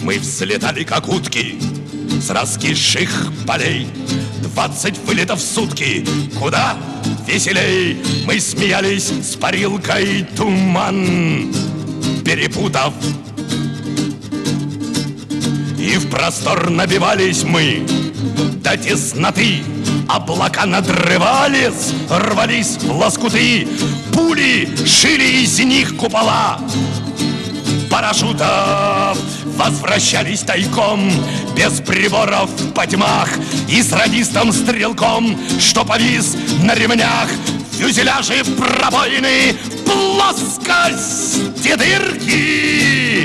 Мы взлетали, как утки, с раскисших полей. 20 вылетов в сутки, куда веселей. Мы смеялись с парилкой туман перепутав, и в простор набивались мы до тесноты. Облака надрывались, рвались в лоскуты, пули шили из них купола парашютов. Возвращались тайком, без приборов по тьмах, и с радистом-стрелком, что повис на ремнях. Фюзеляжи пробоины, плоскости дырки,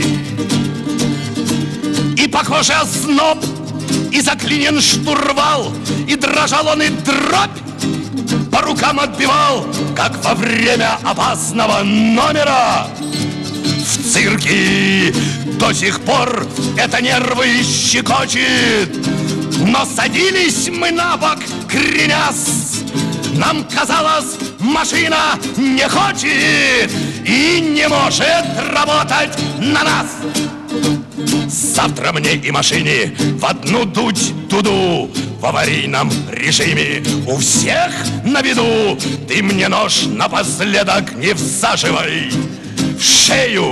и по коже озноб, и заклинен штурвал, и дрожал он, и дробь по рукам отбивал, как во время опасного номера в цирке. До сих пор это нервы щекочет, но садились мы на бок, кренясь. Нам казалось, машина не хочет и не может работать на нас. Завтра мне и машине в одну дуть дуду в аварийном режиме. У всех на виду. Ты мне нож напоследок не всаживай в шею.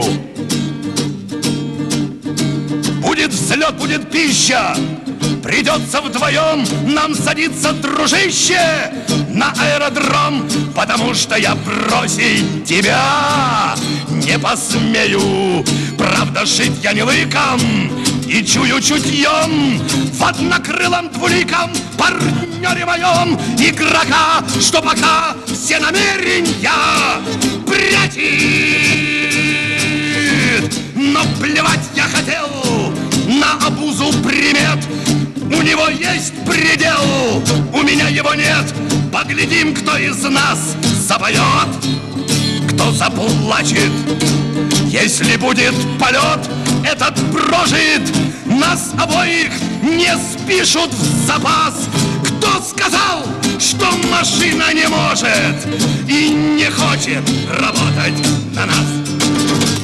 Будет взлет, будет пища. Придется вдвоем нам садиться, дружище, на аэродром, потому что я бросить тебя не посмею. Правда, жить я не лыком и чую чутьем в однокрылом двуликом партнере моем игрока, что пока все намерения прячет. Но плевать я хотел на обузу примет. У него есть предел, у меня его нет. Поглядим, кто из нас запоет, кто заплачет. Если будет полет, этот прожит. Нас обоих не спишут в запас. Кто сказал, что машина не может и не хочет работать на нас?